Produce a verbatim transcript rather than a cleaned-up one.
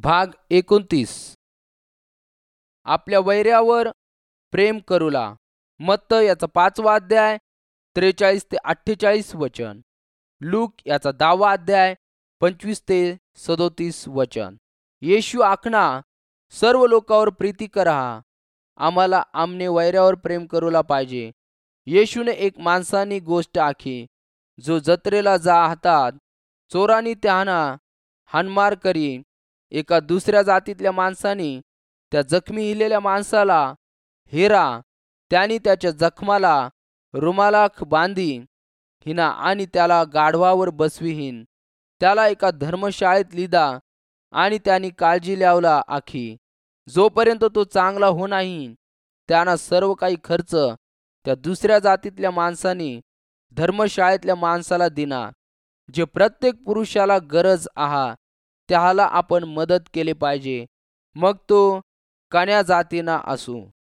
भाग एकोणतीस. आपल्या वैऱ्यावर प्रेम करूला. मत्तय याचा पाचवा अध्याय त्रेचाळीस ते अठ्ठेचाळीस वचन. लूक याचा दहावा अध्याय पंचवीस ते सदोतीस वचन. येशू आखणा सर्व लोकांवर प्रीती करा. आम्हाला आमने वैऱ्यावर प्रेम करूला पाहिजे. येशूने एक माणसानी गोष्ट आखी जो जत्रेला जा हातात चोरांनी त्याना हाणमार करी. एका दुसऱ्या जातीतल्या माणसाने त्या जखमी हिलेल्या माणसाला हेरा. त्यांनी त्याच्या जखमाला रुमालाख बांधी हिना आणि त्याला गाढवावर बसविहीन. त्याला एका धर्मशाळेत लिदा आणि त्यांनी काळजी लावला आखी जोपर्यंत तो चांगला हो नाही. त्यांना सर्व काही खर्च त्या दुसऱ्या जातीतल्या माणसाने धर्मशाळेतल्या माणसाला दिना. जे प्रत्येक पुरुषाला गरज आहा त्याला आपण मदत केले पाहिजे, मग तो कण्या जातीना असू.